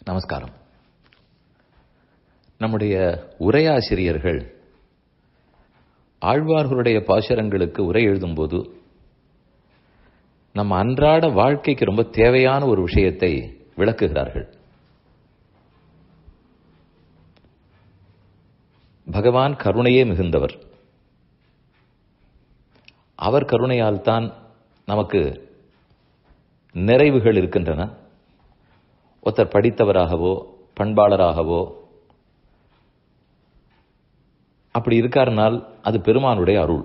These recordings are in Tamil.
நமஸ்காரம். நம்முடைய உரையாசிரியர்கள் ஆழ்வார்களுடைய பாசுரங்களுக்கு உரை எழுதும்போது நம்ம அன்றாட வாழ்க்கைக்கு ரொம்ப தேவையான ஒரு விஷயத்தை விளக்குகிறார்கள். பகவான் கருணையே மிகுந்தவர். அவர் கருணையால் தான் நமக்கு நிறைவுகள் இருக்கின்றன. ஒருத்தர் படித்தவராகவோ பண்பாளராகவோ அப்படி இருக்காருனால் அது பெருமானுடைய அருள்.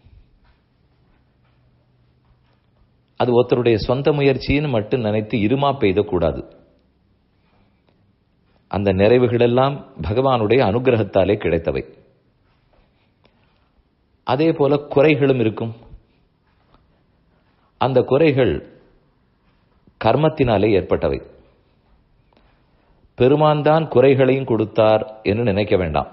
அது ஒருத்தருடைய சொந்த முயற்சின்னு மட்டும் நினைத்து இருமா பெய்தக்கூடாது. அந்த நிறைவுகளெல்லாம் பகவானுடைய அனுகிரகத்தாலே கிடைத்தவை. அதே போல குறைகளும் இருக்கும். அந்த குறைகள் கர்மத்தினாலே ஏற்பட்டவை. பெருமான் தான் குறைகளையும் கொடுத்தார் என்று நினைக்க வேண்டாம்.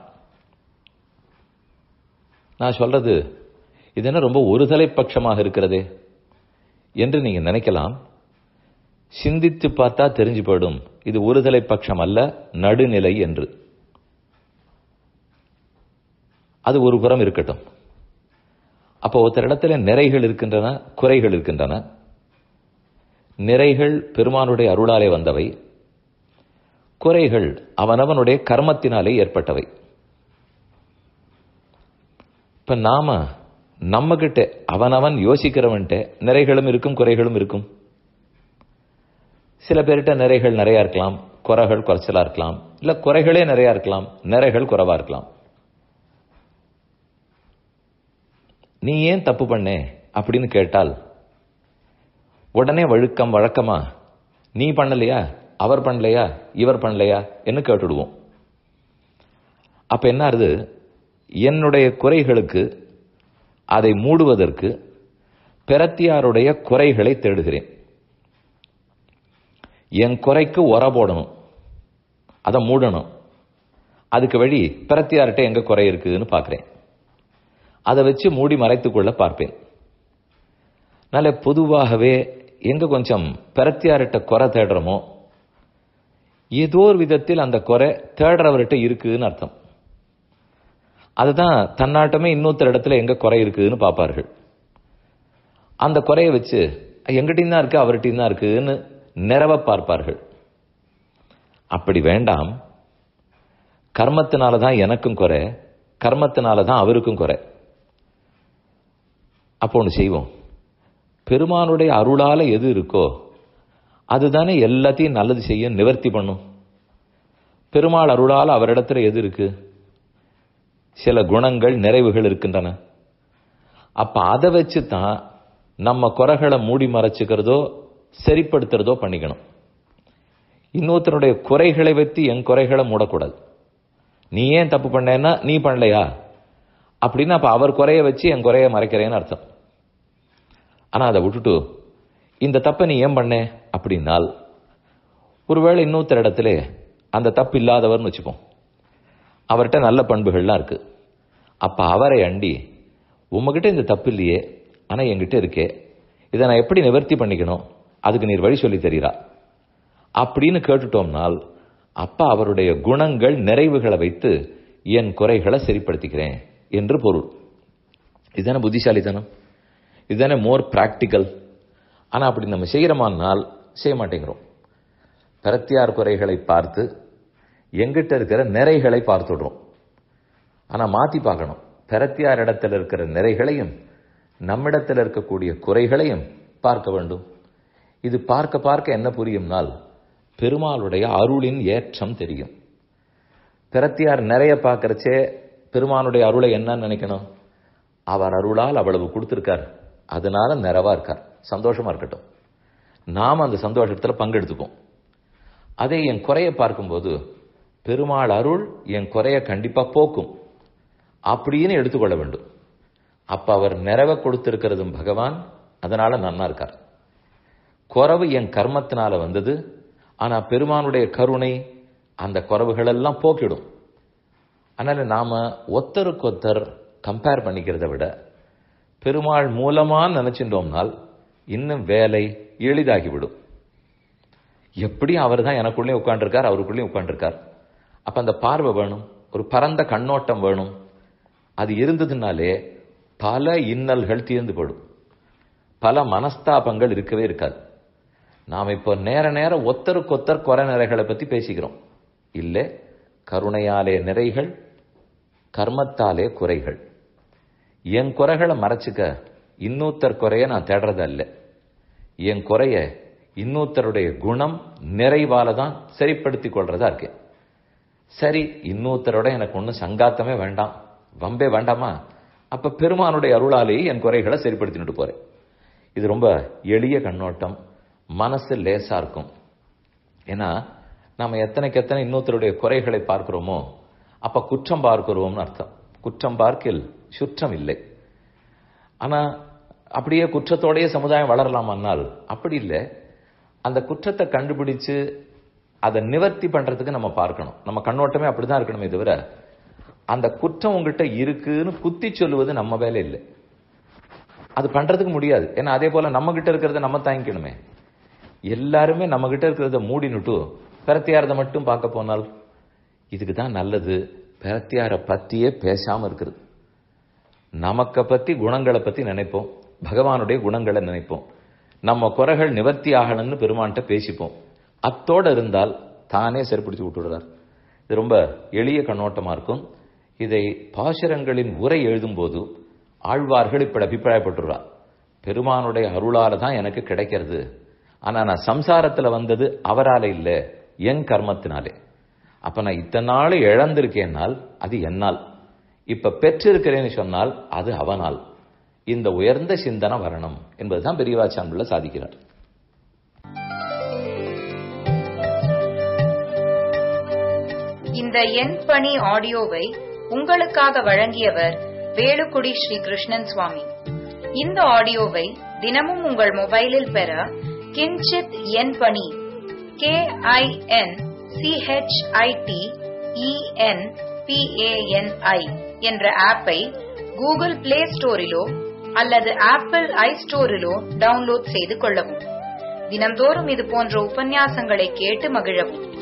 நான் சொல்றது இது என்ன ரொம்ப ஒருதலை பட்சமாக இருக்கிறதே என்று நீங்க நினைக்கலாம். சிந்தித்து பார்த்தா தெரிஞ்சு போயிடும் இது ஒருதலை பட்சம் அல்ல, நடுநிலை என்று. அது ஒரு புறம் இருக்கட்டும். அப்போ ஒருத்தர் இடத்துல நிறைகள் இருக்கின்றன, குறைகள் இருக்கின்றன. நிறைகள் பெருமானுடைய அருளாலே வந்தவை, குறைகள் அவனவனுடைய கர்மத்தினாலே ஏற்பட்டவை. இப்ப நாம நம்ம கிட்ட அவனவன் யோசிக்கிறவன்ட்ட நிறைகளும் இருக்கும், குறைகளும் இருக்கும். சில பேர்கிட்ட நிறைகள் நிறைய இருக்கலாம், குறைகள் குறைச்சலா இருக்கலாம், இல்ல குறைகளே நிறைய இருக்கலாம், நிறைகள் குறைவா இருக்கலாம். நீ ஏன் தப்பு பண்ணே அப்படின்னு கேட்டால் உடனே வழக்கமா நீ பண்ணலையா, அவர் பண்ணலையா, இவர் பண்ணலையா என்று கேட்டுடுவோம். அப்ப என்ன ஆகுது, என்னுடைய குறைகளுக்கு அதை மூடுவதற்கு பிரத்தியாருடைய குறைகளை தேடுகிறேன். என் குறைக்கு உர போடணும், அதை மூடணும். அதுக்கு வழி பிரத்தியார்கிட்ட எங்க குறை இருக்குன்னு பார்க்கிறேன். அதை வச்சு மூடி மறைத்துக் கொள்ள பார்ப்பேன். நல்ல பொதுவாகவே எங்க கொஞ்சம் பிரத்தியார்கிட்ட குறை தேடுறோமோ ஏதோ ஒரு விதத்தில் அந்த குறை தேடுறவர்கிட்ட இருக்குன்னு அர்த்தம். அதுதான் தன்னாட்டமே இன்னொருத்தர் இடத்துல எங்க குறை இருக்குன்னு பார்ப்பார்கள். அந்த குறையை வச்சு எங்கிட்டையும் தான் இருக்கு அவர்கிட்டையும் தான் இருக்குன்னு நிறவ பார்ப்பார்கள். அப்படி வேண்டாம். கர்மத்தினாலதான் எனக்கும் குறை, கர்மத்தினாலதான் அவருக்கும் குறை. அப்போ ஒன்று செய்வோம். பெருமானுடைய அருளால எது இருக்கோ அதுதானே எல்லாத்தையும் நல்லது செய்ய நிவர்த்தி பண்ணும். பெருமாள் அருளால் அவரிடத்துல எது இருக்கு, சில குணங்கள் நிறைவுகள் இருக்கின்றன. அப்ப அதை வச்சு தான் நம்ம குறைகளை மூடி மறைச்சுக்கிறதோ சரிப்படுத்துறதோ பண்ணிக்கணும். இன்னொருத்தருடைய குறைகளை வைத்து என் குறைகளை மூடக்கூடாது. நீ ஏன் தப்பு பண்ணேன்னா நீ பண்ணலையா அப்படின்னா அப்ப அவர் குறைய வச்சு என் குறைய மறைக்கிறேன்னு அர்த்தம். ஆனா அதை விட்டுட்டு இந்த தப்பை நீ ஏன் பண்ண அப்படின்னால், ஒருவேளை இன்னொருத்தர் இடத்துல அந்த தப்பு இல்லாதவர்னு வச்சுப்போம், அவர்கிட்ட நல்ல பண்புகள்லாம் இருக்கு. அப்ப அவரை அண்டி உங்ககிட்ட இந்த தப்பு இல்லையே ஆனா என்கிட்ட இருக்கே, இதை நான் எப்படி நிவர்த்தி பண்ணிக்கணும், அதுக்கு நீர் வழி சொல்லி தரீரா அப்படின்னு கேட்டுட்டோம்னால் அப்ப அவருடைய குணங்கள் நிறைவுகளை வைத்து என் குறைகளை சரிப்படுத்திக்கிறேன் என்று பொருள். இதுதானே புத்திசாலித்தனம், இதுதானே மோர் பிராக்டிக்கல். ஆனா அப்படி நம்ம செய்யறோமானால் செய்ய மாட்டேங்கிறோம். பிரத்தியார் குறைகளை பார்த்து எங்கிட்ட இருக்கிற நிறைகளை பார்த்துடுறோம். ஆனா மாத்தி பார்க்கணும். பிரத்தியார் இடத்துல இருக்கிற நிறைகளையும் நம்மிடத்தில் இருக்கக்கூடிய குறைகளையும் பார்க்க வேண்டும். இது பார்க்க பார்க்க என்ன புரியும்னால் பெருமாளுடைய அருளின் ஏற்றம் தெரியும். பிரத்தியார் நிறைய பார்க்கறச்சே பெருமானுடைய அருளை என்னன்னு நினைக்கணும், அவர் அருளால் அவ்வளவு கொடுத்திருக்கார், அதனால நிறைவா இருக்கார், சந்தோஷமா இருக்கட்டும், நாம் அந்த சந்தோஷத்துல பங்கெடுத்துப்போம். அதே என் குறைய பார்க்கும்போது பெருமாள் அருள் என் குறைய கண்டிப்பா போக்கும் அப்படின்னு எடுத்துக்கொள்ள வேண்டும். அப்ப அவர் நிறைவ கொடுத்திருக்கிறதும் பகவான், அதனால நன்னா இருக்கார். குறவு என் கர்மத்தினால வந்தது, ஆனா பெருமானுடைய கருணை அந்த குறவுகள் எல்லாம் போக்கிடும். அதனால நாம ஒருத்தருக்கொத்தர் கம்பேர் பண்ணிக்கிறத விட பெருமாள் மூலமா நினைச்சிட்டோம்னால் இன்னும் வேலை எளிதாகிவிடும். எப்படியும் அவர் தான் எனக்குள்ளே உட்காந்துருக்கார், அவருக்குள்ளேயும் உட்காந்துருக்கார். அப்ப அந்த பார்வை வேணும், ஒரு பரந்த கண்ணோட்டம் வேணும். அது இருந்ததுனாலே பல இன்னல்கள் தீர்ந்து போடும், பல மனஸ்தாபங்கள் இருக்கவே இருக்காது. நாம் இப்போ நேர ஒத்தருக்கொத்தர் குறை நிறைகளை பத்தி பேசிக்கிறோம். இல்ல, கருணையாலே நிறைகள், கர்மத்தாலே குறைகள். என் குறைகளை மறைச்சுக்க இன்னொருத்தர் குறைய நான் தேடுறதா இல்லை. என் குறைய இன்னொருத்தருடைய குணம் நிறைவால தான் சரிப்படுத்திக் கொள்றதா இருக்கேன். சரி, இன்னொருத்தரோட எனக்கு ஒன்றும் சங்காத்தமே வேண்டாம், வம்பே வேண்டாமா, அப்ப பெருமானுடைய அருளாலேயே என் குறைகளை சரிப்படுத்திட்டு போறேன். இது ரொம்ப எளிய கண்ணோட்டம், மனசு லேசா இருக்கும். ஏன்னா நாம எத்தனைக்கு எத்தனை இன்னொருத்தருடைய குறைகளை பார்க்கிறோமோ அப்ப குற்றம் பார்க்கிறோம்னு அர்த்தம். குற்றம் பார்க்கில் சுற்றம் இல்லை. ஆனா அப்படியே குற்றத்தோடைய சமுதாயம் வளரலாமானால் அப்படி இல்லை. அந்த குற்றத்தை கண்டுபிடிச்சு அதை நிவர்த்தி பண்றதுக்கு நம்ம பார்க்கணும். நம்ம கண்ணோட்டமே அப்படிதான் இருக்கணுமே தவிர அந்த குற்றம் உங்ககிட்ட இருக்குன்னு குத்தி சொல்லுவது நம்ம வேலை இல்லை. அது பண்றதுக்கு முடியாது. ஏன்னா அதே போல நம்ம கிட்ட இருக்கிறத நம்ம தாங்கிக்கணுமே. எல்லாருமே நம்ம கிட்ட இருக்கிறத மூடினுட்டு பிரத்தியாரத்தை மட்டும் பார்க்க போனால் இதுக்கு தான் நல்லது. பிரத்தியார பத்தியே பேசாம இருக்கிறது. நமக்க பத்தி குணங்களை பத்தி நினைப்போம், பகவானுடைய குணங்களை நினைப்போம், நம்ம குறைகள் நிவர்த்தி ஆகணும்னு பெருமான்கிட்ட பேசிப்போம். அத்தோடு இருந்தால் தானே சரிப்பிடிச்சு விட்டுடுறார். இது ரொம்ப எளிய கண்ணோட்டமா இருக்கும். இதை பாசுரங்களின் உரை எழுதும் போது ஆழ்வார்கள் இப்படி அபிப்பிராயப்பட்டுறார். பெருமானுடைய அருளால தான் எனக்கு கிடைக்கிறது, ஆனா நான் சம்சாரத்துல வந்தது அவரால இல்ல, என் கர்மத்தினாலே. அப்ப நான் இத்தனை நாள் இழந்திருக்கேனால் அது என்னால், இப்ப பெற்றிருக்கிறேன்னு சொன்னால் அது அவனால். இந்த உயர்ந்த சிந்தனை வரணும் என்பதுதான் பெரியவாச்சான்பிள்ளை சாதிக்கிறார். இந்த என் பணி ஆடியோவை உங்களுக்காக வழங்கியவர் வேலுக்குடி ஸ்ரீ கிருஷ்ணன் சுவாமி. இந்த ஆடியோவை தினமும் உங்கள் மொபைலில் பெற கிஞ்சித் என் பணி KINCHITENPANI என்ற ஆப்பை கூகுள் பிளே ஸ்டோரிலோ அல்லது ஆப்பிள் ஐஸ்டோரிலோ டவுன்லோட் செய்து கொள்ளவும். தினம்தோறும் இது போன்ற உபன்யாசங்களை கேட்டு மகிழவும்.